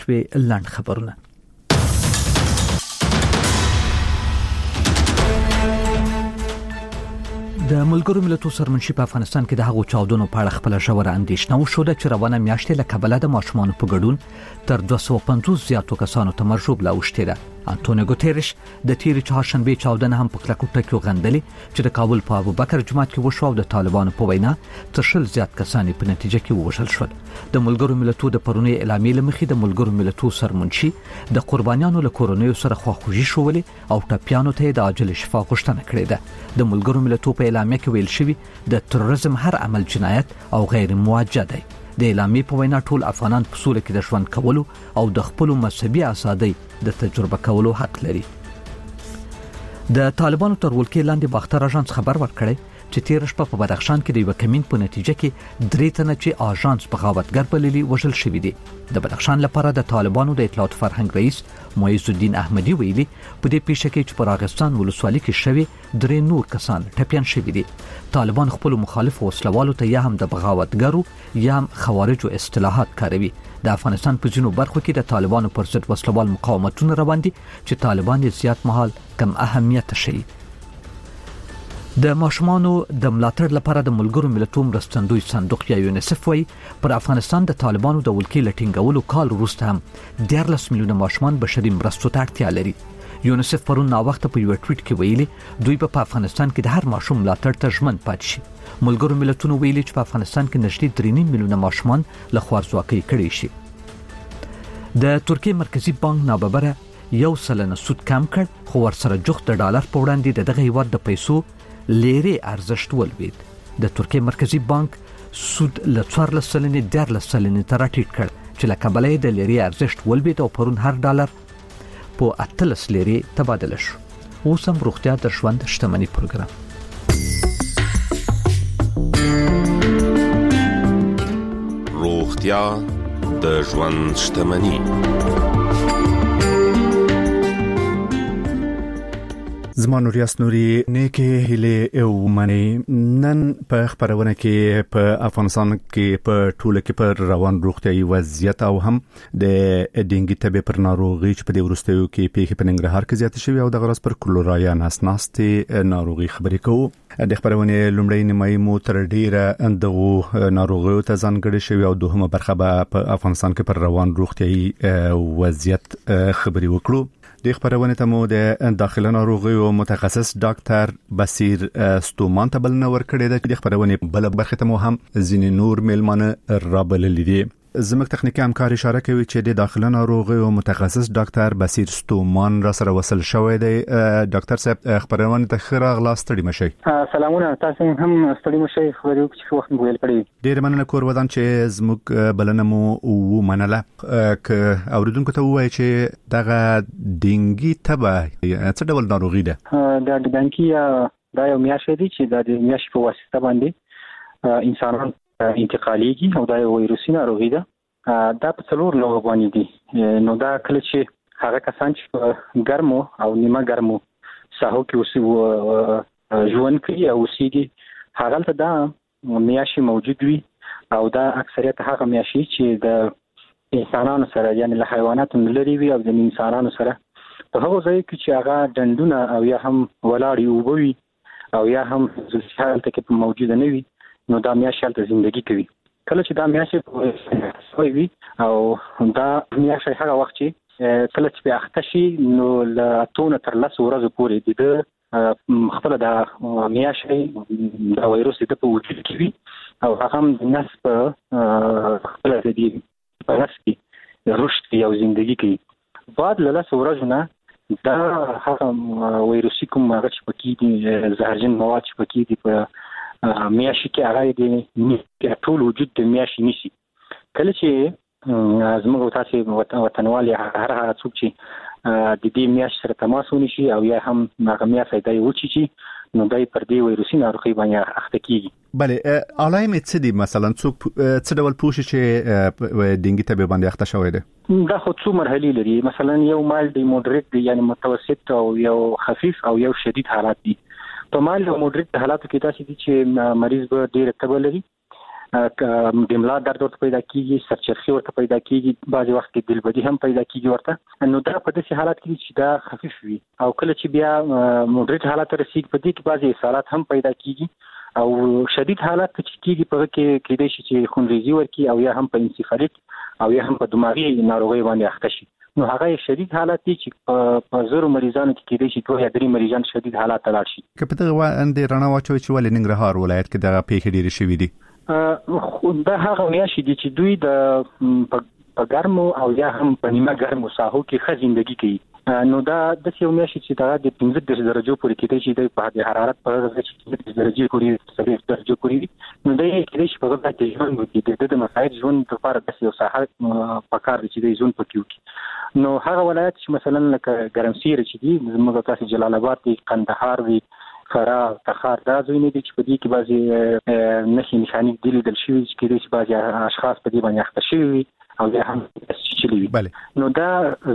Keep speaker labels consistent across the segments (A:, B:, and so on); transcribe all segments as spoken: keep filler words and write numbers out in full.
A: شوي لاند خبرونه. د ملګرو ملتونو سرمنشي په افغانستان کې د هغو چاودنو په اړه خپل ژوره اندېښنه وښوده چې روانه میاشتې له کبله د ماشومانو په ګډون تر دوه سوه پنځوس زیاتو کسانو ته مرجوب لا وشتې ده. انټونیو ګوتيريش د تیرې چهارشنبه چاودنه هم په کلکو ټکیو غندلې چې د کابل په ابوبکر جومات کې وشو او د طالبانو په وینا تر شل زیات کسان په نتیجه کې ووژل شول. د ملګرو ملتونو د پرونی اعلامیې لمخې د ملګرو ملتونو سرمنشي د قربانیانو له کورونیو سره خواخوږي شولې او ټپيانو ته د عاجل شفا غوښتنه کړې ده. د ملګرو ملتونو په اعلامیه کې ویل شوی د تروریزم هر عمل جنایت او غیر موجه دی. د اعلامیې په وینا ټول افغانان په سوله کې د ژوند کولو او د خپل مذهبي ازادۍ د تجربه کولو حق لري. د طالبانو تر ولکې لاندې باختر اژانس خبر ورکړی چې تیر شپه په بدخشان کې د یو کمین په نتیجه کې درې تنه چې اژانس بغاوتګر بللي وژل شوی دي. د بدخشان لپاره د طالبانو د اطلاعات فرهنګ رئیس معیز الدین احمدی ویلي په دې پیښه کې چې په راغستان ولسوالۍ کې شوی درې نور کسان ټپيان شوی دي. طالبان خپل مخالف وسلوالو ته یا هم د بغاوتګرو یا هم خوارجو اصطلاحات کاروي. د افغانستان په ځینو برخو کې د طالبانو پر ضد وسلوال مقاومتونه روان دي چې طالبان یې زیات مهال کم اهمیت شي. د ماشومانو د ملاتړ لپاره د ملګرو ملتونو مرستندوی صندوق یا یونیسف وایي پر افغانستان د طالبانو د ولکې لټینګولو کال وروسته هم دیارلس میلیونه ماشومان بشري مرستو ته اړتیا لري. یونیسف پرون نا وخت په یو ټویټ کې ویلي دوی په افغانستان کې د هر ماشوم ملاتړ ته ژمن پاتې شي. ملګرو ملتونو ویلي چې په افغانستان کې نږدې درې نیم میلیونه ماشومان له خوارځواکۍ کړي شي. د ترکیه مرکزی بانک ناببره یو سلنه سود کم کړ خو ورسره جوخت د ډالر په وړاندې دغه هیواد د پیسو لیرې ارزښت ولوید. د ترکیه مرکزی بانک سود له څوارلس سلنې دیارلس سلنې ته راټیټ کړ چې له کبله د لیرې ارزښت ولوید او پرون هر ډالر په اتلس لیرې تبادله شو. اوس هم روغتیا د ژوند شتمنۍ پروګرام.
B: روغتیا د ژوند شتمنۍ.
C: زما نوریاس نوري نیکه هله او منی نن په خبرونه کې په افغانستان کې په ټوله کې پر روان روغتيایي وضعیت او هم د ډینګي تبه پر ناروغي چې په دې ورستیو کې پیښه په ننګرهار کې زیات شوی او د غرض پر کلورایا ناسناستي ناروغي خبرې کوو. د خبرونه لومړی نیمایي مو تر ډیره اندغو ناروغیو ته ځانګړې شوی او دوهمه برخه په افغانستان کې پر روان روغتيایي وضعیت خبرې وکړو. د خبرونه ته مو د داخله ناروغیو متخصص ډاکټر بصیر ستومان ته بلنه ورکړې ده. د خبرونه بل برخه ته مو هم ځینې نور میلمانه رابللي دي. زموږ تخنیکی همکار اشاره کوي چې د داخله ناروغیو متخصص ډاکټر بصیر ستومان را سره وصل شوی دی. ډاکټر صاحب خبرونه ته خیر اغلاس ستړي مشي.
D: سلامونه تاسو هم ستړي مشي خبرو چې وخت مو ویل کړی.
C: ډیر مننه کور ودان چې زموږ بلنه مو و منله. ک اوریدونکو ته وایي چې دغه ډینګي تبه څه ډول ناروغي ده؟
D: د ډینګي دا یو میاشت دی چې د میاشت په واسطه باندې انسانان انتقالیږي او دا یو ویروسي ناروغي ده. دا په څلور لوګو باندې دي. نو دا کله چې هغه کسان چې په ګرمو او نیمه ګرمو ساحو کې اوسي ژوند کوي او اوسېږي هغه ته دا میاشي موجود وي او دا اکثریت هغه میاشي چې د انسانانو سره یعنی له حیواناتو لري وي او د انسانانو سره په هغه ځای کې چې هغه ډندونه او یا هم ولاړی وبوي او یا هم ځل ته کې موجود نه وي نو دا میاشت هلته زندگی کوي. کله چې دا میاشت وي او دا میاشت هغه وخت چې کله چې اخته شي نو له اتونه تر لس ورځې پورې د خپل د میاشت د وایروس د په وجود کې وي او هغه هم د نس په خپل د دې په نس کې رشد او زندگی کوي. بعد له لس ورځې نه دا هغه وایروسي کوم هغه چې پکې دي زهرجن مواد چې پکې دي په میاشي کې هغه د ټول وجود د میاشي نشي. کله چې زموږ تاسو وطنوال هر هغه څوک چې د دې میاشي سره تماس ونشي او یا هم هغه میاشي دای وچی چې نو دای پر دې وایروسي ناروغي باندې اخته کیږي.
C: بله علائم څه دي مثلا څوک څه ډول پوښي چې ډینګي ته باندې اخته شوی دی؟
D: دا خو څو مرحلې لري. مثلا یو مال دی مودریټ دی یعنی متوسط او یو خفیف او یو شدید حالات دي. په مال او مودریټ حالاتو کې تاسو دي چې مریض به ډیر تبه لري د ملا درد ورته پیدا کیږي، سرچرخي ورته پیدا کیږي، بعضي وخت کې دلبدي هم پیدا کیږي ورته. نو دا په داسې حالت کې چې دا خفيف وي او کله چې بیا موډریټ حالت رسیدي په دې کې بعضي اسهالات هم پیدا کیږي او شدید حالت چې کیږي په کې کېدای شي چې خونریزي ورکی او یا هم په انسفالیت او یا هم په دماغي ناروغي باندې اخته شي. نو هغه شدید حالت دي چې په زرو مریضانو کې کېدای شي دوه یا درې مریضان شدید حالات ته لاړ شي.
C: کله دغه اندې رڼا واچوي چې ولې ننګرهار ولایت کې دغه پیښې ډېرې شوې دي؟
D: ا دا هغه میاشتې دي چې دوی د په ګرمو او یا هم په نیمه ګرمو ساحو کې ښه ژوندۍ کوي. نو دا د یو میاشتې چې دا د پنځه درجو پورې کېدای شي د په حرارت په درجه چې پنځه درجې پورې څلور درجو پورې نو دا کېدای شي په هغه کې ژوند وکړي. د مساعد ژوند لپاره د یو ساحه په کار دي چې د ژوند پکې وکړي. نو هغه ولایت چې مثلا لکه ګرمسیر چې دي زموږ تاسو جلال آباد دي، قندهار دي، فراه، تخار، دا ځایونه دي چې په دې کې بعضي نښې نښانې دي لیدل شوي چې کېدای شي بعضي اشخاص په دې باندې اخته شوي وي او یا هم چلی وي. نو دا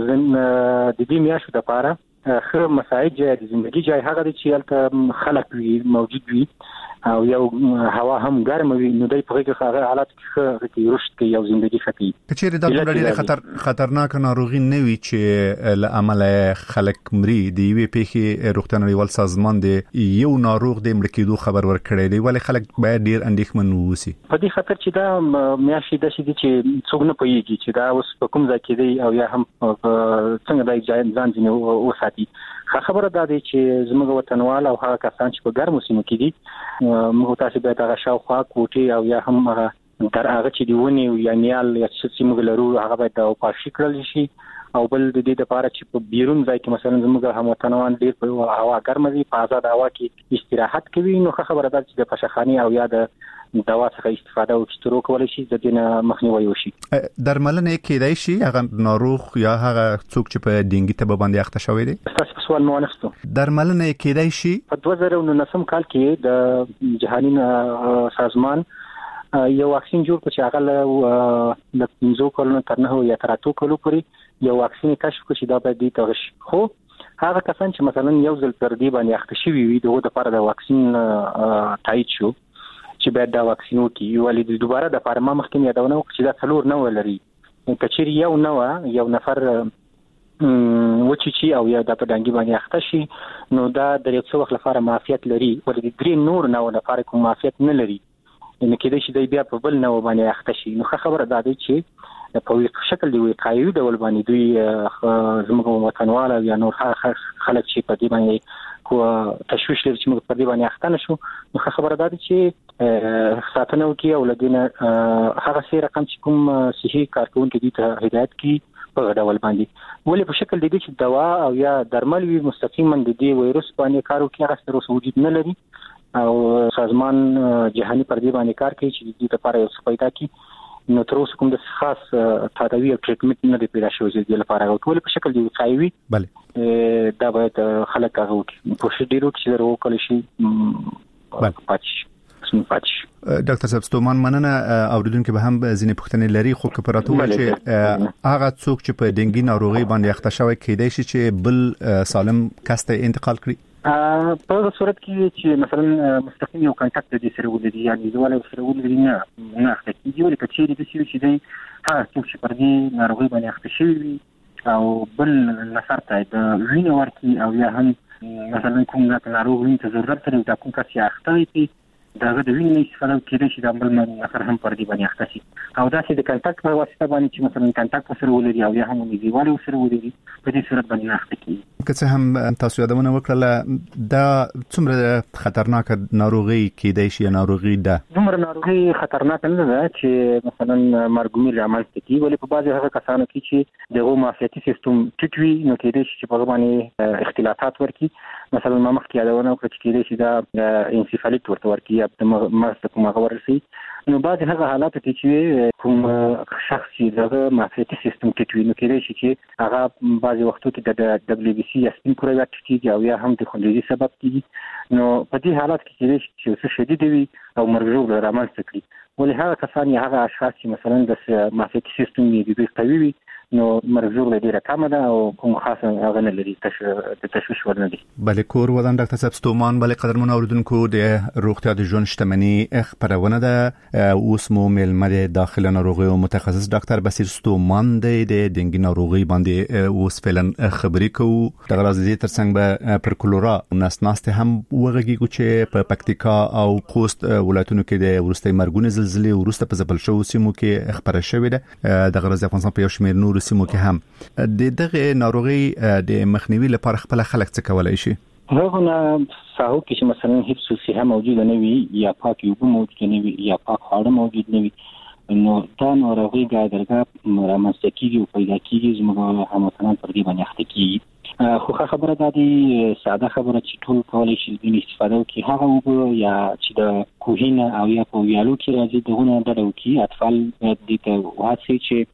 D: د دې میاشتو لپاره ښه مساعد ځای د ژوندۍ ځای هغه دی چې هلته خلک وي، موجود وي او یو هوا هم ګرم وي. نو دای په هغه هغه حالت کې ښه رشد کوي او ژوندۍ ښه کوي.
C: کچېرې دا ډېر خطر خطرناک ناروغي نه وي چې له عمله خلک مري. د یوې پیښې روغتیا نړیوال سازمان دی یو ناروغ د مړ کېدو خبر ورکړی دی، ولې خلک باید ډېر اندېښمن واوسي
D: په دې خاطر چې دا میاشتې د شي چې څوک نه پوهیږي چې دا اوس په کوم ځای کې دی او یا هم څنګه د ځان ځینې وساتي. خبره دا دی چې زموږ وطنوال او هغه کسان چې په ګرمو سیمو کې دي موږ تاسو باید هغه شاوخوا کوټې او یا هم تر هغه چې دیونی یا نیال یا چې موږ لرو هغه باید او پاشي کړل شي. او بل د دې لپاره چې په بیرون ځای کې مثلا زموږ هموطنوان ډېر په هوا ګرمه دي په آزاد هوا کې استراحت کوي. نو خبره ده چې د پشخاني او یا د دوا څخه استفاده وکړي تر کولای شي د دې مخنیوي وشي.
C: درملنه کېدای شي هغه ناروغ یا هغه څوک چې په ډینګي تبه باندې اخته شوی دی؟
D: تاسو په سوال مو ونښتو.
C: درملنه کېدای شي
D: په دوه زره او نولسم کال کې د جهاني سازمان یو واکسین جوړ کړ چې هغه له پنځو کلونو تر نه یا تر اتو کلو پورې یو واکسین کشف کړ چې دا باید دي تغش. خو هغه کسان چې مثلا یو ځل تر دې باندې اخته شوی وي دغه لپاره د واکسین تایید شو چې باید دا واکسین وکړي. ولې دوباره د فارما مخکې یادونه وکړي چې دا څلور نه ولري. کچېری یو نه یو نفر وچی چی او یا د پدانګي باندې اخته شي نو دا د یو څو وخت لپاره معافیت لري. ولې درې نور نه لپاره کوم معافیت نه لري. نو کېدای شي د بیا په بل نه باندې اخته شي. نو خبره دا دی چې په شکل دی وقایوي ډول باندې دوی زموږ وطنوال یا نور خلک چې په دې باندې کو تشویش لري چې موږ په دې باندې اخته نشو. نو خبره دا دی چې ساتنه وکي او لدينا هغه سي رقم چې کوم صحي کارکونکو دي ته هدایت کی په ډول باندې ولې په شکل دی چې دوا او یا درمل وي مستقیما د دې وایروس باندې کار وکړي هغه سره وجود نه لري. او سازمان جهاني پر دې باندې کار کوي چې د دې لپاره یو څه پیدا کړي. نو تر اوسه کوم د خاص تداوی او ټریټمنټ نه دی پیدا شوی چې د لپاره او ټول په شکل دی وقایوي. بله دا باید خلک هغه وکړي په شې ډیرو کې درو کول شي. بله پاتش پاتش
C: ډاکټر صاحب ستومان مننه. اوریدونکو به هم ځینې پوښتنې لري خو کپراتو چې هغه څوک چې په ډینګي ناروغي باندې اخته شوی کېدای شي چې بل سالم کس ته انتقال کړي.
D: په صورت کې چې مثلا مستقیم یو کانټاکټ د سره ولري یعنی زواله سره ولري نه نه اخته کیږي. ولې کچېری د شي چې دی هغه څوک چې پر دې ناروغي باندې اخته شوی او بل نفر ته د وینې ورکی او یا هم مثلا کوم ناروغ وینې ته ضرورت لري دا کوم کس اخته وي داغه د وینې استفاده کېدای شي د بل نفر هم پر دې باندې اخته شي. او دا چې د کانټاکټ په واسطه باندې چې مثلا کانټاکټ سره ولري او یا هم د دیواله سره ولري په دې صورت باندې اخته کیږي.
C: که څه هم تاسو یادونه وکړه دا څومره خطرناک ناروغي کېدای شي ناروغي ده؟
D: دومره ناروغي خطرناک نه ده چې مثلا مرګومیر عمل کوي. ولې په بعضي هغه کسانو کې چې دغه معافیتي سیستم ټیټ وي نو کېدای شي چې په باندې اختلافات ورکي. مثلا ما مخکې یادونه وکړه چې کېدای شي دا انسفالیت ورته ورکي یا د مرض کوم هغه ورسي. نو بعض هغه حالات چې کوم شخص چې دغه معافیتي سیستم ټیټ وي نو کېدای شي چې هغه بعض وختو کې د دبليو بي سي یا سپین کرویات کېږي او یا هم د خونریزي سبب کېږي. نو په دې حالات کې کېدای شي چې شدید وي او مرګ ژوبله رامنځته کړي. ولې هغه کسان یا هغه اشخاص چې مثلا د معافیتي سیستم یې د قوي وي نو مرجوع له ډیره کم ده او کوم خاصه هغه نه لري د تشویش ورنه دي.
C: بله کور ودان ډاکټر صاحب ستومان بله قدرمن اوریدونکو د روغتیا د ژوند شتمنۍ خبرونه ده اوس مو ملمه داخله ناروغي او متخصص ډاکټر بصیر ستومان دی د دنګ ناروغي باندې اوس فعلا خبرې کوو. د غرض ترڅنګ به پر کولورا ناس ناسته هم وغږیږو چې په پکتیکا او خوست ولایتونو کې د ورستۍ مرګونې زلزلې ورسته په ځپل شو سیمو کې خبره شوې ده. د غرض افغانستان په یو شمېر نور سیمو کې هم د دغه ناروغي د مخنیوي لپاره خپل خلک څه کولای شي؟
D: هغه نه ساهو کې چې مثلا هیڅ صحه موجوده نه وي یا پاک یو موجود نه وي یا پاک خواړه موجود نه وي نو دا ناروغي ګادرګه رامنځته کیږي او پیدا کیږي زموږ هموطنان پر دې باندې اخته کیږي. خو خبره دا دی ساده خبره چې ټول کولای شي د استفاده وکړي هغه وګ یا چې د کوهینه او یا په ویالو کې راځي دغه ډډه وکړي. اطفال د ته واسي چې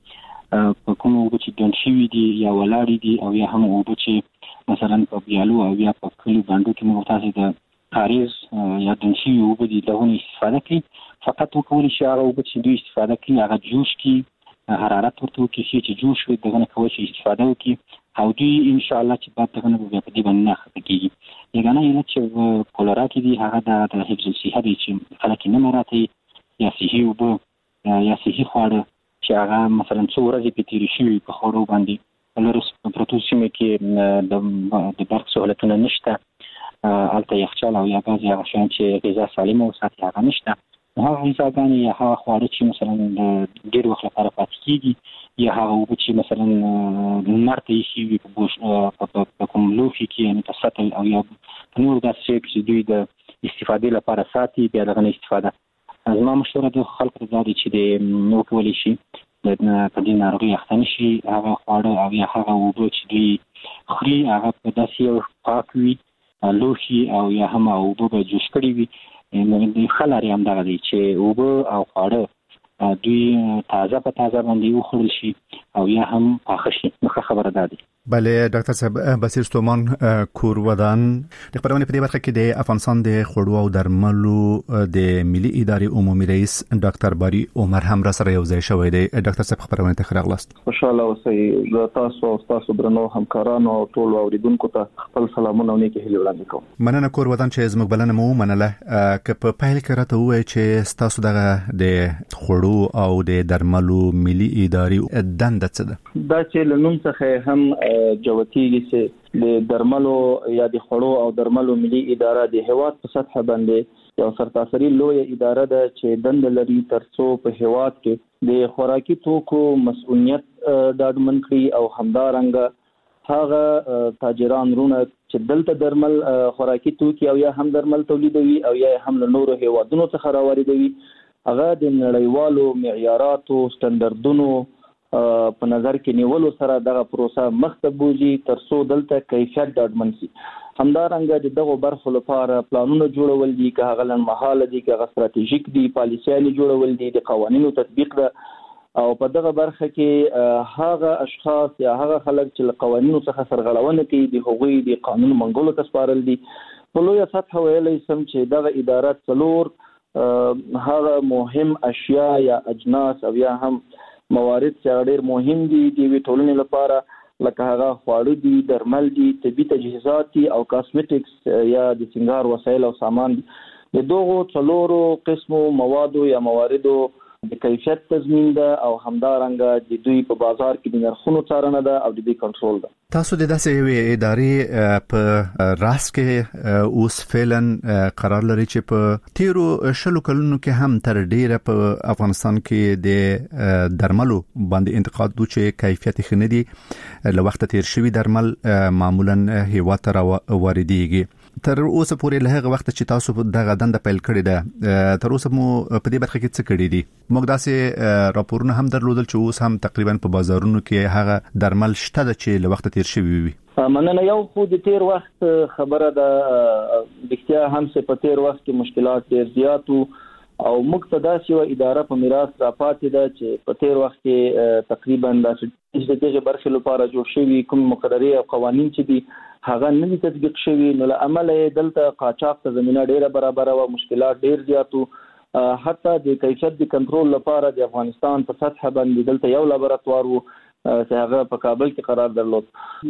D: په کوم وګ چې دون شي دي یا ولاړ دي او یا هم وګ چې مثلا په ویالو او یا په کلي باندې کې موږ تاسو د کاریز یا دون شي وګ دي دغه استفاده کوي. فقط وکول شي هغه وګ چې دوی استفاده کوي هغه جوش کی حرارت ورته کوي چې جوش وي دغه کوي چې استفاده وکړي او دوی ان شاء الله چې بعد دغه په دې باندې نه خپګي. یګانه یو چې کولرا کې دي هغه د حفظ الصحه دي چې خلک نه مراتي یا صحي وب یا صحي خواړه چې هغه مثلا څو ورځې په تیر شي په خوړو باندې ولرس پروتوسیمه کې د د برق سہولتونه نشته البته یخچال او یا غاز یا شان چې غذا سالمه او ساتي هغه نشته. هغه غذاګانې یا هغه خواړه چې مثلا د ډېر وخت لپاره پاتې کیږي یا هغه وب چې مثلا مرته شي په بوش په کوم لوښي کې یعنی په سطل او یا نور داسې چې دوی د استفادې لپاره ساتي بیا دغه استفاده. زما مشوره د خلکو ته دی چې د نو کولی شي د په دې ناروغي اخته نشي هغه خواړه او یا هغه وب چې دوی خوري هغه په داسې پاک وي لوښي او یا هم وب به جوش کړي وي. نو خلاري هم دغه دی چې وب او خواړه دوی تازه په تازه باندې وخورل شي او یا هم پاخه شي. نو خبره ده.
C: بله ډاکټر صاحب بصیر ستومان کور ودان د خبرونه په دې برخه کې د افغانستان د خوړو او درملو د ملي ادارې عمومي رئیس ډاکټر باری عمر هم را سره یو ځای شوی دی. ډاکټر صاحب خبرونه ته خراغلاست.
E: خوشاله اوسئ. زه تاسو او تاسو درنو همکارانو او ټول اوریدونکو ته خپل سلامونه او نیکی هیلې وړاندې کوم. مننه کور ودان چې زموږ بلنه مو منله. که په پایل کې راته وایي چې تاسو دغه د خوړو او د درملو ملي ادارې دنده څه ده؟ دا چې لنوم څخه هم جوتیږي چې د درملو یا د خوړو او درملو ملي اداره د هیواد په سطح باندې یو سرتاسري لوی اداره ده چې دند لري ترڅو په هیواد کې د خوراکي توکو مسؤلیت ډاډمن کړي او همدارنګه هغه تاجران رونه چې دلته درمل خوراکي توکي او یا هم درمل تولیدوي او یا هم له نورو هیوادونو څخه راوړي هغه د نړیوالو معیاراتو سټنډردونو په نظر کې نیولو سره دغه پروسه مخته بوزي ترڅو دلته کیفیت ډاډمن شي. همدارنګه د دغه برخو لپاره پلانونه جوړول دي که هغه لنډمهاله دي که هغه ستراتیژیک دي پالیسیانې جوړول دي د قوانینو تطبیق ده او په دغه برخه کې هغه اشخاص یا هغه خلک چې له قوانینو څخه سرغړونه کوي د هغوی د قانون منګولو ته سپارل دي. په لویه سطح ویلی سم چې دغه اداره څلور هغه مهم اشیاء یا اجناس او یا هم موارد چې ډېر مهم دي د ټولنې لپاره لکه هغه خواړه دي درمل دي طبي تجهیزات دي او کاسمیټکس یا د سنگار وسایل او سامان دي. د دغو څلورو قسمو موادو یا مواردو د کیفیت تضمین ده او همدارنګه د دوی په بازار کې د نرخونو څارنه ده او د دوی کنټرول ده.
C: تاسو د داسې یوې ادارې په راس کې اوس فعلا قرار لري چې په تیرو شلو کلونو کې هم تر ډیره په افغانستان کې د درملو باندې انتقاد دوی چې کیفیت ښه نه دي له وخت تیر شوی درمل معمولا هیواد ته واردېږي. تر اوسه پورې له هغه وخت چې تاسو دغه دنده پیل کړې ده تر اوسه مو په دې برخه کې څه کړی دي؟ موږ داسې راپورونه هم درلودل چې اوس هم تقریبا په بازارونو کې هغه درمل شته چې له وخت تیر شوی وي.
E: مننه. یو خو د تیر وخت خبره ده دکتیا هم څه په تیر وخت کې مشکلات ډیر زیات او موږ ته داسې یو اداره په میراث راپاتې ده چې په تیر وخت کې تقریبا د دغه برخې لپاره جوړ شوي کوم مقررې او قوانین چې دي هغه نه تطبیق شوي نو له امله دلته قاچاق ته زمينه ډیره برابر او مشکلات ډیر زیاتو. حتی د کیفیت د کنټرول لپاره د افغانستان په سطح باندې دلته یو لابراتوار وو
F: چې هغه په کابل کې قرار درلود.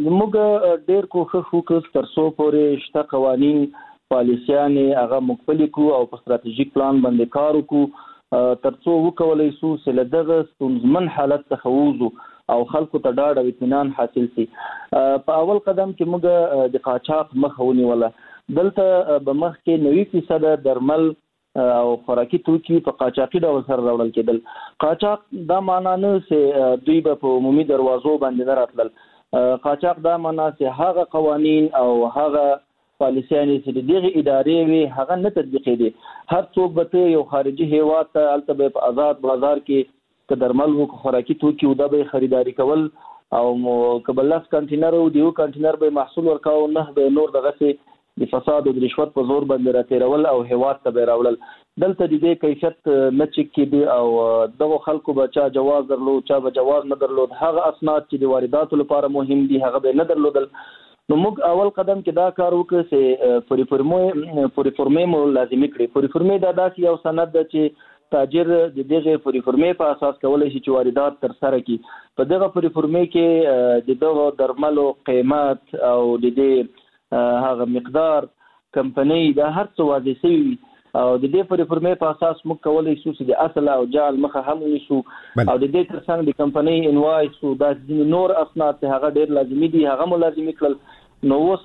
F: موږ ډېر کوښښ وکړ ترڅو پورې شته قوانين پالیسیانې هغه مکمل کو او په ستراتیژیک پلان باندې کار وکړو ترڅو وکولای شو چې له دغه ستونزمن حالت څخه ووځو او خلکو ته ډاډ او اطمینان حاصل شي. په اول قدم کې موږ د قاچاق مخه ونیوله. دلته به مخکې نوي فیصد درمل او خوراکي توکي په قاچاقي ډول سره راوړل کېدل. قاچاق دا معنا نه چې دوی به په عمومي دروازو باندې نه راتلل. قاچاق دا معنا چې هغه قوانين او هغه پالیسیانې چې دغه ادارې وي هغه نه تطبیقېدي. هر څوک به یو خارجي هیواد ته البته په آزاد بازار کې که درمل او خوراکي توکي او د به خریداري کول او کبلاس کانټینر او دیو کانټینر به محصول ورکاو نه به نور دغه سي د فساد او د رشوت په زور باندې راتېرول او هیواد ته به راوړل. دلته د دې کیفیت نه چک کېدی او دغه خلکو به چا جواز درلود چا به جواز نه درلود. هغه اسناد چې د وارداتو لپاره مهم دي هغه به نه درلودل. نو موږ اول قدم کې دا کار وکړ چې پوری فرمې پوری فرمې مو لازمي کړی. پوری فرمې دا داسې یو سند ده چې تاجر د دغه پوری فرمې په اساس کولای شي چې واردات تر سره کړي. په دغه پوری فرمې کې د دغه درملو قیمت او د دې هغه مقدار کمپنۍ دا هر څه واضح شوی او د دې پوری فرمې په اساس موږ کولای شو چې د اصل او جعل مخه هم ونیسو او د دې ترڅنګ د کمپنۍ انوایس او د نور اسناد ته هغه ډیر لازمي دي هغه مو لازمي کړل. نو اوس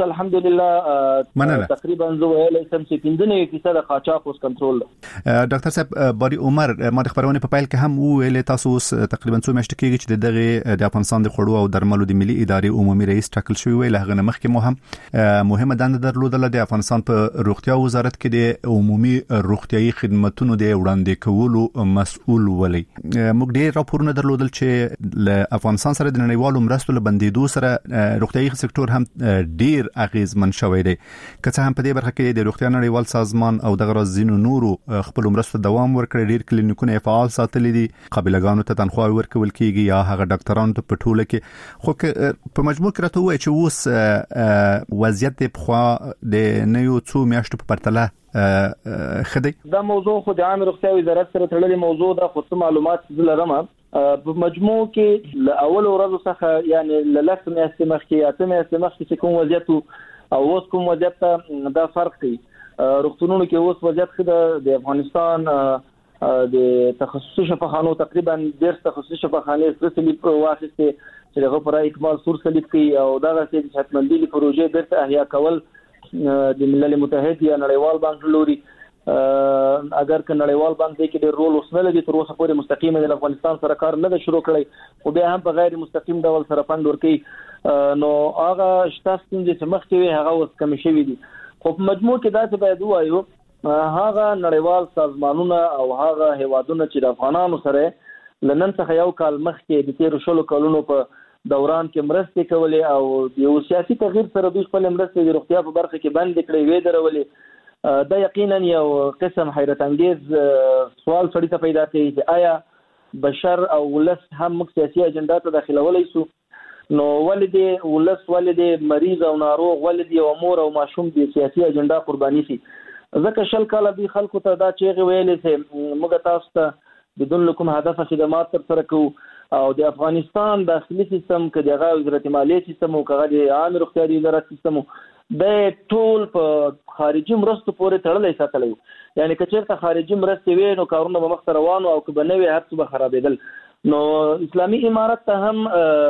F: الحمدلله تقریبا زه ویلای شم چې پنځه فیصد قاچاق اوس کنټرول ده.
C: ډاکټر صاحب باری عمر ما د خبرونه په پایل کې هم ویل تاسو اوس تقریبا څو میاشتې کېږي چې دغه د افغانستان د خوړو او درملو د ملي ادارې عمومي رئیس ټاکل شوی ویل هغه مخکې مو هم مهمه دنده درلودله د افغانستان په روغتیا وزارت کې د عمومي روغتيایي خدماتو د وړاندې کولو مسؤل ولی. موږ ډېر راپورونه درلودل چې له افغانستان سره د نړیوالو مرستو لبندېدو سره روغتيایي سکتور هم ډیر اغیزمن شوی دی. که څه هم په دې برخه کې د روغتیا نړیوال سازمان او دغه رازینو نورو خپل مرستو دوام ورکړي. ډیر کلینیکونه فعال ساتلي دي. قابلګانو ته تنخواه ورکول کیږي یا هغه ډاکټرانو ته په ټوله کې. خو په مجموع کې راته وایي چې اوس وضعیت په خوا د نيو څو میاشتو په پرتله خدي
F: دا موضوع خو د عام روغتیا وزارت سره تړلې موضوع ده. خو معلومات زلرمه په مجموع کې ل اول ورځ څخه یعنی ل لسم میاشتې مخکې اته میاشتې مخکې چې کوم وضعیت او اوس کوم وضعیت دا فرق دی. روغتونونو کې اوس وضعیت خده د افغانستان د تخصصي شفاخانو تقریبا ډېر تخصصي شفاخانې سپیشلی واخیسته چې دغه پر اکمال سور سلیب کوي او دغه چې حتمندلي پروژې بیرته احیا کول د ملل متحد یا نړیوال بانک لوري. اگر که نړیوال بانک دې کې ډېر رول وسنه لګي تر اوسه پورې مستقیم د افغانستان سره کار نه شروع کړی خو بیا هم په غیر مستقیم ډول سره فند ورکړي. نو هغه شتاستون چې مخکې وي هغه اوس کم شوی دي. خو په مجموع کې دا څه باید وایو هغه نړیوال سازمانونه او هغه هیوادونه چې د افغانانو سره لنن څخه یو کال مخکې د تیر شلو کلونو په دوران کې مرستې کولې او یو سیاسي تغییر سره دوی خپل مرستې د روغتیا په برخه کې بند کړې وې درولې. دا یقینا یو قسم حیرت انگیز سوال سړی ته پیدا کوي چې آیا بشر او ولس هم موږ سیاسي اجنډا ته داخلولای شو؟ نو ولدي ولس ولدي مریض او ناروغ ولدي او مور او ماشوم د سیاسي اجنډا قرباني شي. ځکه شل کاله به خلکو ته دا چیغې ویلې چې موږ تاسو ته بدون کوم هدف خدمات تر سره کوو او د افغانستان داخلي سیستم کې دغه وزارت مالیه سیستم او کغه عام روغتیايي وزارت سیستم د ټول په خارجي مرستو پورې تړلې ساتلې. یعنی که چیرته خارجي مرستې وي نو کارونه به مخ روانو او که بنوي هر څه به خرابېدل. نو اسلامي امارت ته هم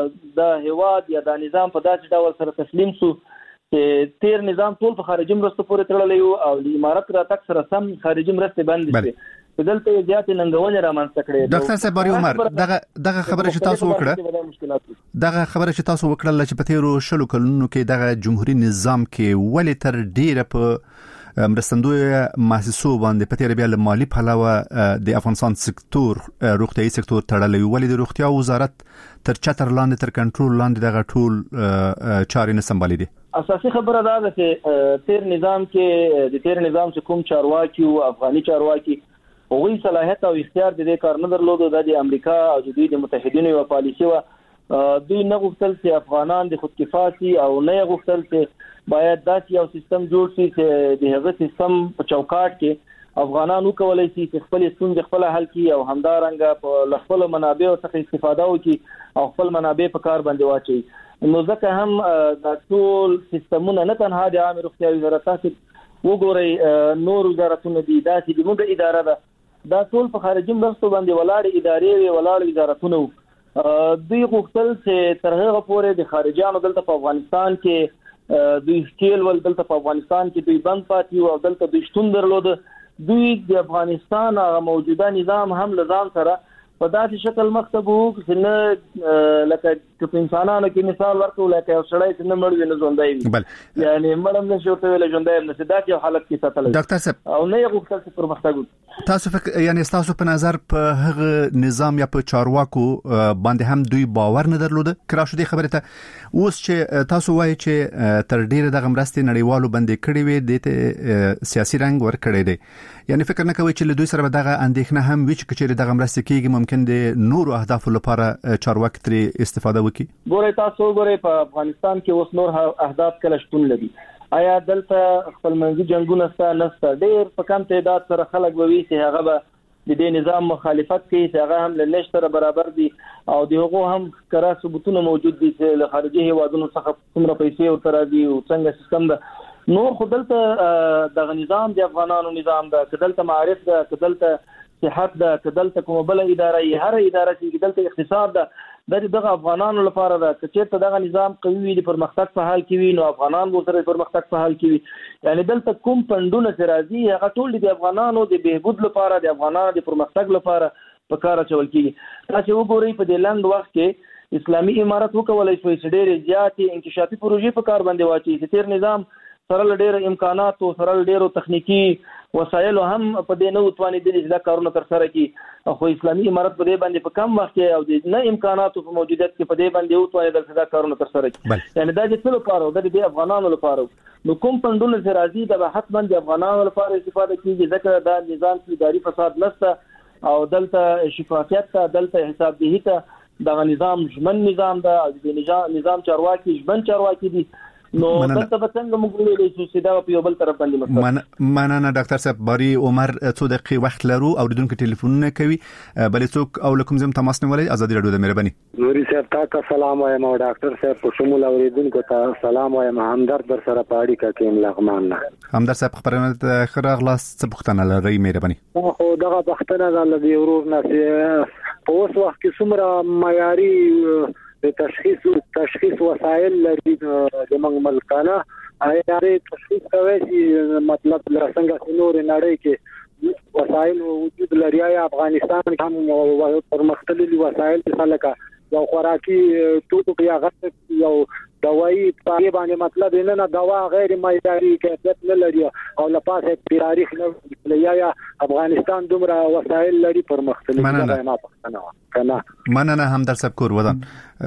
F: د هواد یا د نظام په داسې ډول سره تسلیم شو چې تیر نظام ټول په خارجي مرستو پورې تړلې او د امارت راتګ سره سم خارجي مرستې بند شي. دلته زیات ننګونې رامنځته کړې.
C: ډاکټر صاحب باری عمر دغه دغه خبره چې تاسو وکړه دغه خبره چې تاسو وکړه چې په تیرو شلو کلونو کې دغه جمهوریت نظام کې ولې تر ډیره په مرستندوی مؤسسو باندې په تیر بیا له مالی پلوه د افغانستان سکتور روغتيایي سکتور تړلې ولې د روغتیا وزارت تر چتر لاندې تر کنټرول لاندې دغه ټول چارې نه سمبالې دي؟
F: اساسي خبره دا ده چې تیر نظام کې د تیر نظام چې کوم چارواکي او افغاني چارواکي هغوی صلاحیت او اختیار د دې کار نه درلودو. د امریکا او د دوی د متحدینو یو پالیسي و. دوی نه غوښتل چې افغانان د خودکفایي او نه غوښتل چې باید داسې یو سیستم جوړ شي چې د هغه سیستم په چوکاټ کې افغانانو کولای شي چې خپل ستونزې خپل حل کړي او همدارنګه په خپل منابع څخه استفاده وکړي او خپل منابع په کار باندې واچي. نو ځکه هم د ټول سیستمونه نه تنها د عامه روغتیا وزارت تاسو وګورئ نور وزارتونه دي داسې د موږ اداره ده دا ټول په خارجي مرستو باندې ولاړ ادارې وی ولاړ وزارتونه دوی غوښتل چې تر هغه پورې د خارجيانو دلته په افغانستان کې دوی سکیل ول دلته په افغانستان کې دوی بند پاتې او دلته دوی شتون درلود. دوی د افغانستان هغه موجوده نظام هم لزام سره په داسې شکل مخته وو چې نه لکه چې انسانانو کې مثال ورکو لکه یو سړی چې نه مړ وي نه ژوندی وي یعنی مړم نه شو ته ویل ژوندی نه سدا چې حالت کې ساتل
C: ډاکټر صاحب
F: او نه یو غوښتل چې پرمختګ
C: تاسو فکر یعنی تاسو په نظر په هغه نظام یا په چارواکو باندې هم دوی باور نه درلود کرا شو دي خبره ته اوس چې تاسو وایي چې تر ډیره د غمرستي نړیوالو باندې کړی وي د سیاسي رنګ ور کړی دی یعنی فکر نه کوي چې له دوی سره دغه اندېښنه هم وي چې کچېره د غمرستي کېږي ممکن د نورو اهدافو لپاره چارواکي تر استفاده وکړي.
F: ګورئ تاسو ګورئ په افغانستان کې اوس نور اهداف کله شتون لري آیا دلته خپل منځي جنگونه ستا نسته ډېر په کم تعداد سره خلک ووي چې هغه به د دې نظام مخالفت کوي چې هغه هم له نشته برابر دي او دغه هم کرا ثبوتونه موجود دي چې له خارجي هیوادونو څخه څومره پیسې او تر دي او څنګه سیستم ده نور خدلته د نظام د افغانانو نظام ده کدلته معارف ده کدلته صحت ده کدلته کومه بل اداره یې هر اداره چې کدلته اقتصاد ده د دغه افغانانو لپاره ده چې ته دغه نظام قوي وي د پرمختګ په حال کې وي نو افغانان به سره پرمختګ په حال کې وي یعنی دلته کوم پندونه چې راځي هغه ټول د افغانانو د بهبود لپاره د افغانانو د پرمختګ لپاره په کار اچول کیږي. تاسو وګورئ په دې لاند وخت کې اسلامي امارت وکولای شي چې ډېر زیاتې انکشافي پروژې په کار باندې واچي چې تیر نظام سره ډېر امکانات او سره ډېر تخنیکی وسایل هم په دې نه وتوانې د دې کارونه تر سره کی خو اسلامي امارت په دې باندې په کم وخت کې او د نه امکاناتو په موجودیت کې په دې باندې وتوانې د کارونه تر سره کی یعنی دا د ټول لپاره د دې افغانانو لپاره نو کوم پندونه چې راځي د حتما د افغانانو لپاره استفاده کیږي ځکه دا نظام کې اداري فساد نشته او دلته شفافیت ته دلته حسابدهی ته د نظام ژمن نظام ده او د نظام چارواکي ژمن چارواکي دي نو دلته به څنګه موږ ویلې چې دا په یو بل طرف باندې
C: مطلب مننه ډاکټر صاحب باري عمر څو دقیقې وخت لرو او دونکو ټلیفونونه کوي بلې څوک او لکم زم تماس نیولای ازادي رادیو د مهرباني
G: نوري صاحب تاسو سلام وایم او ډاکټر صاحب په شمول اوریدونکو ته سلام وایم همدرد در سره پاړی کا کېم لغمان نه
C: همدرد صاحب خبرونه ته خره غلاس څه پختنه لري مهرباني
G: خو دغه پختنه د لدی ورور نه په اوس وخت کې څومره معیاري د تشخیص تشخیص وسایل لري د ملکانه آیا تشخیص کوي چې مطلب لرسنګ نور نړۍ کې وسایل وجود لري یا افغانستان هم پرمختللي وسایل څخه یو خوراکي توکو یا غټ یو دوايي په باندې مطلب نه نه دوا غیر معیاري کیفیت نه لري او لپاره تاریخ نه یا افغانستان دومره وسایل لري پرمختللي نه پښتنه کنه
C: مننه همدرد صاحب کور ودان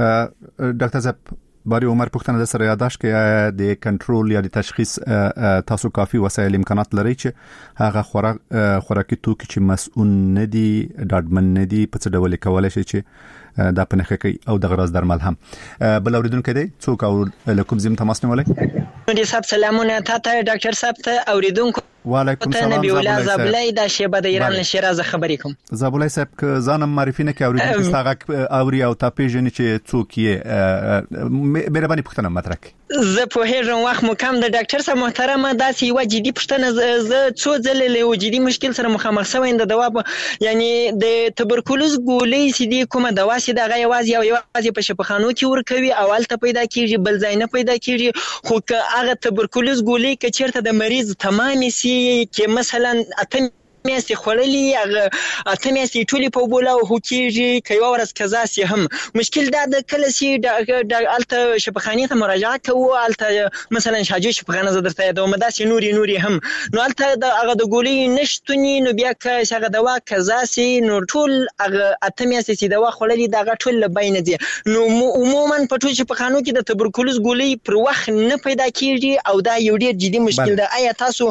C: ډاکټر صاحب باري عمر پښتنه د سره یاداش کې د کنټرول یا د تشخیص تاسو کافي وسایل امکانات لري چې هغه خوراک خوراکي توکي چې مسؤل نه دي ډاډمن نه دي په څه ډول کولای شي چې دا پنهخه کوي او د غراض درمل هم بل اوریدونکو دی څوک او لکم زم تماس نیولای
H: نو صاحب سلامونه تاسو ډاکټر صاحب ته اوریدونکو
C: وعلیکم السلام
H: نبی الله زابلای د شیبه د ایران له شیراز خبرې کوم
C: زابلای صاحب ک ځانم معرفي نه کوي اوریدونکو ستاغه اوري او تاسو جن چې څوک یې مهرباني پښتنه مطرح
H: زه په هر وخت مو کم د ډاکټر صاحب محترمه داسې یو جدي پښتنه زه څو ځله له جدي مشکل سره مخامخ شوم د دوا یعنی د تبرکلوز ګولې سې دي کومه دوا سې د غیوازي او یوازي په شپخانو کې ور کوي اول ته پیدا کیږي بل ځای نه پیدا کیږي خو که هغه تبرکلوز ګولې کې چیرته د مریض تمامي سي کې مثلا اتم میاسي خړلې هغه اته میاسي ټولي په بوله او کیږي کيو ورځ کزا سي هم مشکل دا د کله سي د الته شپخانه ته مراجعه کوو الته مثلا شاجو شپخانه زدرته د مداسي نوري نوري هم نو الته د هغه د ګولې نشټونی نو بیا که هغه دوا کزا سي نو ټول هغه اته میاسي سي دوا خړلې دا ټول لباین دي نو عموما په ټول شپخانو کې د تبرکلوز ګولې پر وخت نه پیدا کیږي او دا یو ډیر جدي مشکل ده آیا تاسو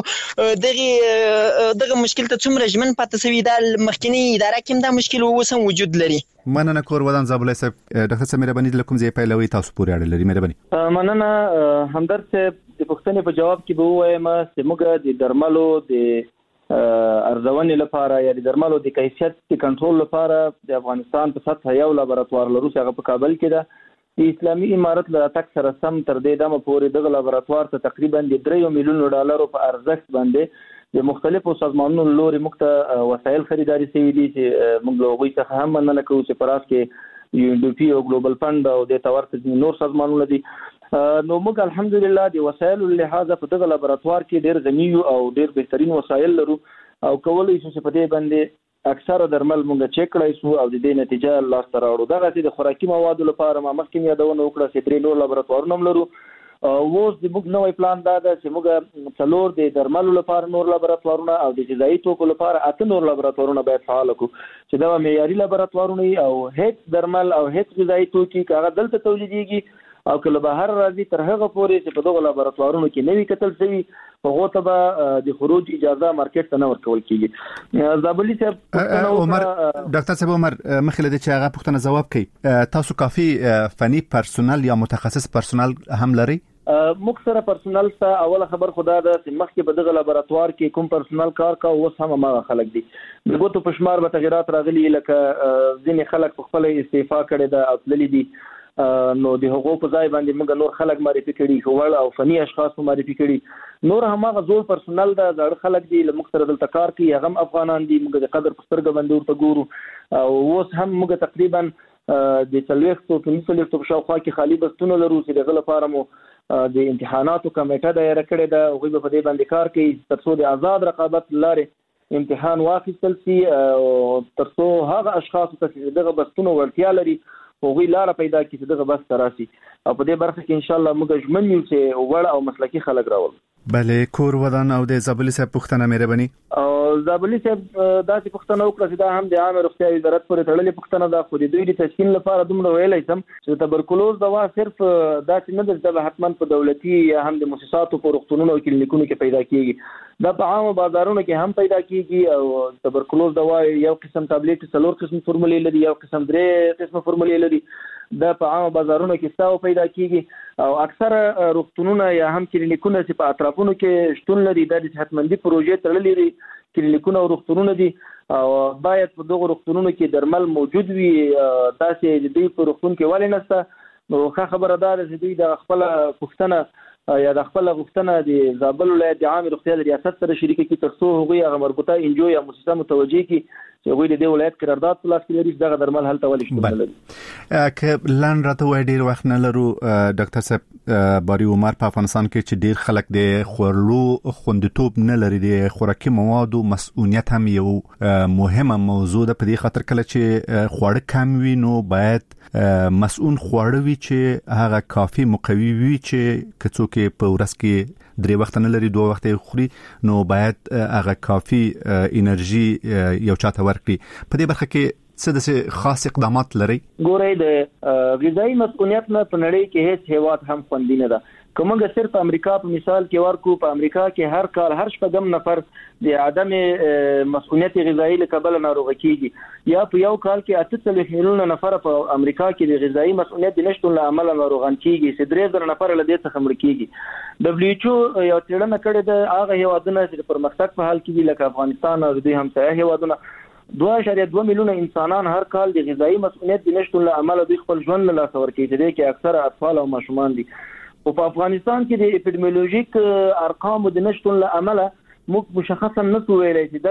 H: دغه دغه مشکل ته څومره ژمن پاتې سوي دا مخکنی اداره کې دا مشکل اوس هم وجود لري
C: مننه کور ودان زابلای صاحب ډاکټر صاحب مهرباني لکم زی پیلوي تاسو پورې اړه لري مهرباني
F: مننه همدرد صاحب د پښتنې په جواب کې به وایم چې موږ د درملو د ارزونې لپاره یا د درملو د کیفیت د کنټرول لپاره د افغانستان په سطح یو لابراتوار لرو چې هغه په کابل کې ده. د اسلامي امارت له تک سره سم تر دې دمه پورې دغه لابراتوار ته تقریبا د درې میلیون ډالرو په ارزښت باندې د مختلفو سازمانونو لوري مخته وسایل خریداري شوي دي چې موږ له هغوی څخه هم مننه کوو چې په راس کې یو ان ډي پي او ګلوبل فند او د تورته نور سازمانونه دي. نو موږ الحمدلله د وسایلو لحاظه په دغه لابراتوار کې ډېر غني او ډېر بهترین وسایل لرو او کولای شو چې په دې باندې اکثره درمل موږ چک کړای شو او د دې نتیجه لاس ته راوړو. دغه چې د خوراکي موادو لپاره ما مخکې یادونه وکړه چې درې نور لابراتوارونه هم لرو. اوس د موږ نوې پلان دا ده چې موږ څلور د درملو لپاره نور لابراتوارونه او د غذایي توکو لپاره اته نور لابراتوارونه باید فعال کړو چې دا معیاري لابراتوارونه او هیڅ درمل او هیڅ غذایي توکي هغه دلته تولیدېږي او کله بهر راځي تر هغه پورې چې په دغه لابراتوارونو کې نوي کتل شوي هغه ته به د خروج اجازه مارکیټ ته نه ورکول کیږي. زابلی صاحب
C: عمر ډاکټر صاحب عمر مخله د چې هغه پوښتنه جواب کړي تاسو کافي فني پرسونل یا متخصص پرسونل هم لري؟
F: موږ سره پرسونل ته اوله خبر خدا ده چې مخکې په دغه لابراتوار کې کوم پرسونل کار کا اوس هم هغه خلک دي. د ګوتو په شمار به تغیرات راغلي لکه ځینې خلک په خپل استعفا کړي ده او تللي دي نو د هغو په ځای باندې موږ نور خلک معرفي کړي وړ او فني اشخاص معرفي کړي. نور هم هغه زوړ پرسونل ده زړه خلک دي له موږ سره دلته کار کوي هغه هم افغانان دي موږ د قدر په سترګه باندې ورته ګورو او اوس هم موږ تقریبا د څلوېښتو پنځه څلوېښتو په شاوخوا کې خالي بستونه لرو چې دغه لپاره مو د امتحاناتو کمیټه دایره کړې ده هغوی به په دې باندې کار کوي تر څو د آزاد رقابت لارې امتحان واخیستل شي تر څو هغه اشخاص ته دغه بستونه وړتیا لري هغوی لاره پیدا کړي چې دغه بس ته راشي او په دې برخه کې انشاءالله موږ ژمن یو چې وړ او مسلکي خلک راولو.
C: بله کور ودان او د زابلی صاحب پوښتنه مهرباني
F: او زابلی صاحب داسې پوښتنه وکړه چې دا هم د عامه روغتیا وزارت پورې تړلې پوښتنه ده خو د دوی د تشکیل لپاره دومره ویلی شم چې تبرکلوز دوا صرف داسې نه ده چې دا حتما په دولتي یا هم د مؤسساتو په روغتونونو او کلینیکونو کې پیدا کیږي دا په عامه بازارونو کې هم پیدا کیږي او تبرکلوز دوا یو قسم ټابلیټ څلور قسم فرمولې لري یو قسم درې قسم فرمولې لري دا په عامه بازارونو کې ستاو پیدا کیږي او اکثره روغتونونه یا هم کلینیکونه چې په اطرافونو کې شتون لري د صحتمندي پروژې تړلې دي کلینیکونه او روغتونونه دي او باید په دغه روغتونونو کې درمل موجود وي تاسې د دې په روغتون کې ولې نشته نو ښه خبره ده چې دوی د خپل پوښتنه یا د خپل غوښتنه د زابل ولایت د عامه روغتیا د ریاست سره شریک کړي تر څو هغوی هغه مربوطه انجو یا مؤسسه متوجه کړي چې هغوی د دې ولایت قرارداد په لاس کې لري دغه درمل هلته ولې شتون لري.
C: که لاند راته وای ډیر وخت نه لرو ډاکټر صاحب باری عمر په افغانستان کې چې ډیر خلک د خورلو خوندیتوب نه لري د خوراکي موادو مسؤلیت هم یو مهمه موضوع ده په دې خاطر کله چې خواړه کم وي نو باید مسؤل خواړه وي چې هغه کافي مقوي وي چې کڅو کې په ورځ کې درې وخت نه لري دوه وخت خوري نو باید هغه کافي انرژي یو چاته ورکړي. په دې برخه کې څه د خاص اقدامات لري؟
F: ګورئ د غذایی مسؤلیت نه په نړۍ کې هیڅ هیواد هم خوندي نه ده. کومه صرف امریکا په مثال کې ورکو په امریکا کې هر کال هر شپږم نفر د عدم مسؤلیت غذایی له کبله ناروغ کیږي یا په یو کال کې اته څلوېښت میلیونه نفر په امریکا کې د غذایی مسؤلیت نشټون له امله ناروغان کیږي چې درې زره نفر له دې څخه مړ کیږي. دبليو ایچ او یو څېړنه کړې ده هغه هیوادونه چې پرمختګ په حال کې دي لکه افغانستان او دوی همسایه هیوادونه دوه اعشاریه دوه میلیونه انسانان هر کال د غذایی مسؤلیت نشټون له امله دوی خپل ژوند له لاسه ورکوي چې کې اکثره اطفال او ماشومان دي. او په افغانستان کې د اپیډمیولوژیک ارقام د نشټون له امله موږ مشخصا نه سو ویلای چې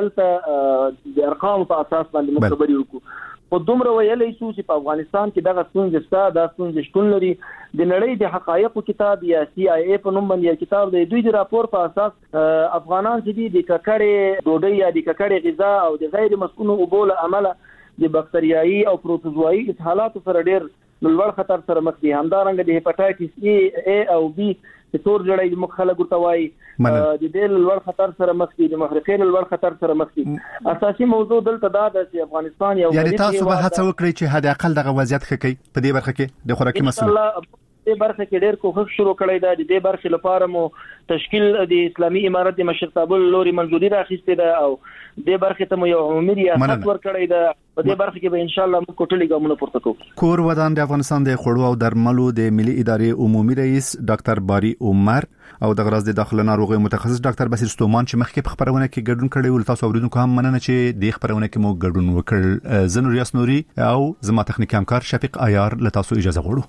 F: دلته د ارقام په اساس باندې موږ خبرې وکړو خو دومره ویلای شو چې په افغانستان کې دغه ستونزې شته دا ستونزې شتون لري. د نړۍ د حقایقو کتاب یا سی آی ای په نوم باندې کتاب دی دوی د راپور په اساس افغانان چې دي د ککړې ډوډۍ یا د ککړې غذا او د غیر مسکونو اوبو له امله د باکتریایي او پروتوزوایي اسهالاتو سره ډېر لوړ خطر سره مخ دي. همدارنګه د هپاتایټس ای او بی چې تور جړی د مخ خلک ورته وایي د دې لوړ خطر سره مخ دي د مخرقین لوړ خطر سره مخ دي. اساسي موضوع دلته دا ده چې افغانستان یو
C: یعنی تاسو به هڅه وکړئ چې حد اقل دغه وضعیت ښه کړئ په دې برخه کې د خوراکي مسؤلیت
F: دې برخه کې ډېر کوښښ شروع کړی دی. د دې برخې لپاره مو تشکیل د اسلامي امارت د مشرتابه لوري منځوري راخیستې ده او دې برخې ته مو یو عمومي ریاست ورکړی ده. په دې برخه کې به ان شاء الله موږ کوټلي ګامونه پورته کوو.
C: کور ودان د افغانستان د خوړو او درملو د ملي ادارې عمومي رئیس ډاکټر باری عمر او د غراز د داخله ناروغي متخصص ډاکټر بصیر ستومان چې مخکې په خبرونه کې ګډون کړی ول، تاسو اوریدونکو هم مننه چې د خبرونه کې مو ګډون وکړ. زنور یاس نوري او زما تخنیکی همکار شفیق عیار له تاسو اجازه غواړو.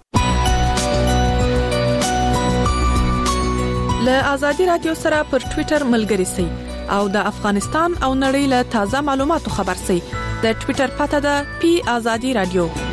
I: له آزادي رادیو سره پر ټوئیټر ملګري سئ او د افغانستان او نړۍ له تازه معلوماتو خبر سئ. د ټوئیټر پته ده پی آزادي رادیو.